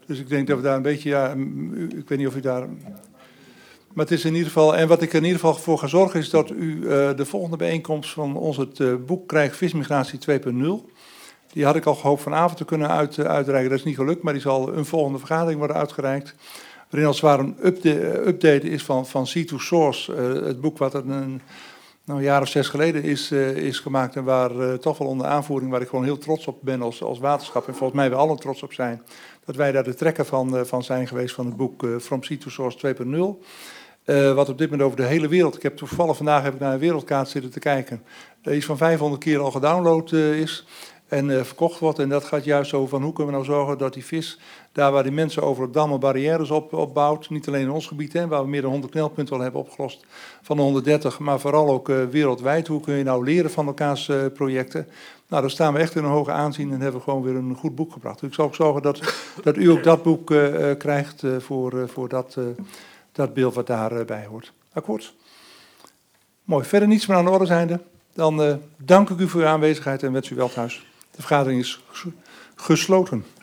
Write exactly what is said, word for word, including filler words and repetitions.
Dus ik denk dat we daar een beetje, ja, ik weet niet of u daar... Maar het is in ieder geval, en wat ik er in ieder geval voor ga zorgen is dat u uh, de volgende bijeenkomst van ons het uh, boek krijgt Vismigratie twee punt nul. Die had ik al gehoopt vanavond te kunnen uit, uh, uitreiken, dat is niet gelukt, maar die zal een volgende vergadering worden uitgereikt. Waarin als het ware een update, update is van, van Sea to Source, uh, het boek wat een, een, nou, een jaar of zes geleden is, uh, is gemaakt en waar uh, toch wel onder aanvoering, waar ik gewoon heel trots op ben als, als waterschap en volgens mij we allen trots op zijn, dat wij daar de trekker van, uh, van zijn geweest van het boek uh, From Sea to Source twee punt nul. Uh, wat op dit moment over de hele wereld, ik heb toevallig vandaag heb ik naar een wereldkaart zitten te kijken, uh, iets van vijfhonderd keer al gedownload uh, is en uh, verkocht wordt. En dat gaat juist over van hoe kunnen we nou zorgen dat die vis, daar waar die mensen over het dammen barrières op, opbouwt, niet alleen in ons gebied, hè, waar we meer dan honderd knelpunten al hebben opgelost van de honderddertig, maar vooral ook uh, wereldwijd. Hoe kun je nou leren van elkaars uh, projecten? Nou, daar staan we echt in een hoge aanzien en hebben we gewoon weer een goed boek gebracht. Dus ik zal ook zorgen dat, dat u ook dat boek uh, krijgt uh, voor, uh, voor dat... Uh, dat beeld wat daarbij hoort. Akkoord? Mooi. Verder niets meer aan de orde zijnde. Dan uh, dank ik u voor uw aanwezigheid en wens u wel thuis. De vergadering is gesloten.